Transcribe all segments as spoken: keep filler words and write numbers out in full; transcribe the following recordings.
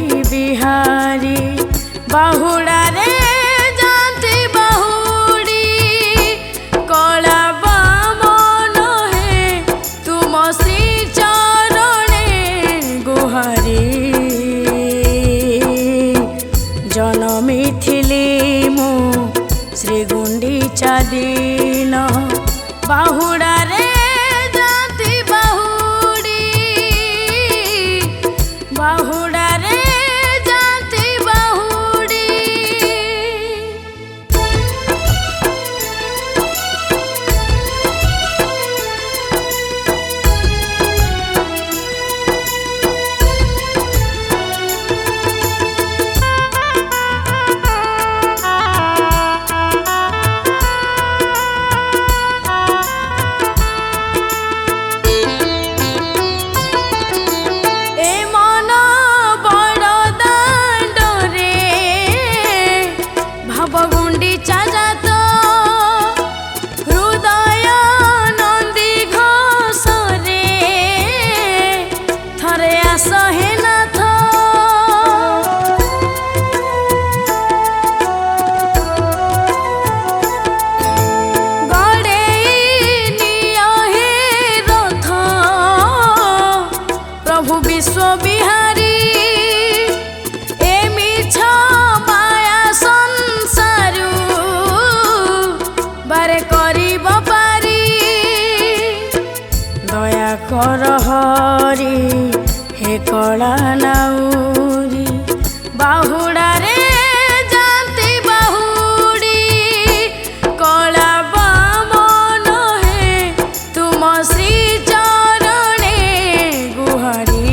बिहारी बाहुड़ा रे जाती बाहुड़ी कला बामन है तुम श्री चरणे गुहारी जनमी थिली मु श्री गुंडीचा दिन बाहुड़ा रे जाती बाहुड़ी बाहुड़ा रे जाती बाहुड़ी। विश्व बिहारी एमी छ माया संसारू बारे करिब पारी दया कर हरि हे कला नाउरी बाहुड़ा रे जाती बाहुड़ी कला बामन है तुम श्री चरणे गुहारी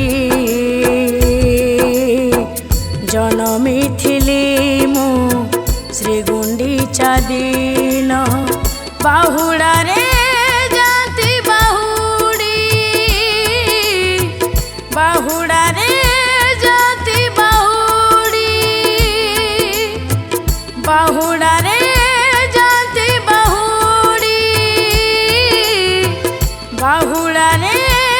जनमी थिली मु श्री गुंडीचा दिन बाहुड़ा रे जाती बाहुड़ी बाहुड़ा रे जाती बाहुड़ी बाहुड़ा रे जाती बाहुड़ी बाहुड़ा रे